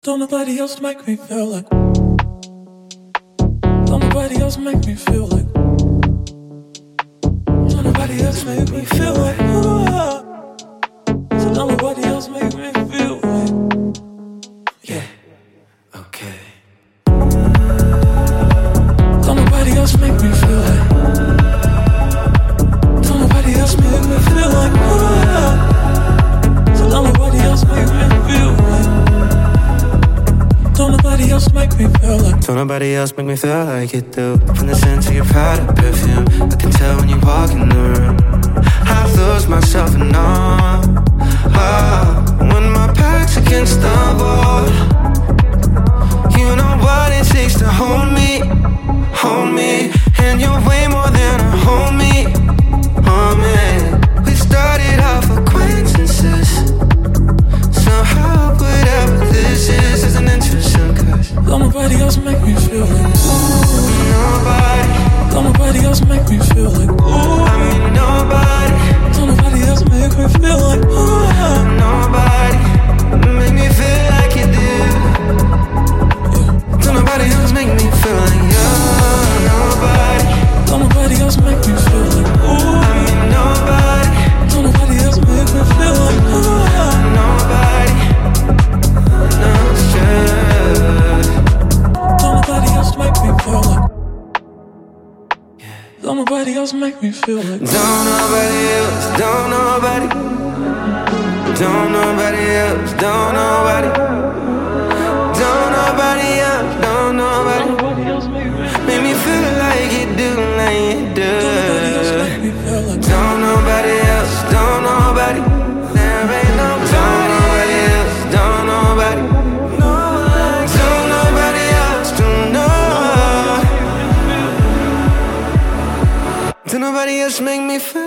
Don't nobody else make me feel like. Don't nobody else make me feel like. Don't nobody else make me feel like. So don't nobody else make me feel like. Yeah, okay. Don't nobody else make me feel like. Don't nobody else make me feel like. So don't nobody else make me feel like. Don't nobody else make me feel like. Don't nobody else make me feel like you do. From the scent to your powder perfume, I can tell when you walk in the room. I lose myself in awe. When my back's against the wall, you know what it takes to hold me, and you're way more than a homie. Oh man, we started off acquaintances. Somehow whatever this is an interesting cause. Don't nobody else make me feel like. Nobody. Don't nobody else make me feel like. I mean nobody. Don't nobody else make me feel like. Nobody make me feel like you do. Yeah. Don't nobody else make me feel like you. Nobody. Don't nobody else make me feel like. I mean nobody. Don't nobody else make me feel like. Nobody. No stress. Don't nobody else make me feel like. Don't nobody else make me feel like. Don't nobody else. Don't nobody. Don't nobody else. Don't nobody. Don't nobody else. Don't nobody. Don't nobody else Make me feel like you do, like you do. Don't nobody else make me feel like. Don't nobody else. Don't nobody. There ain't nobody else. Don't nobody. Don't nobody else. Don't know. Don't nobody else make me feel.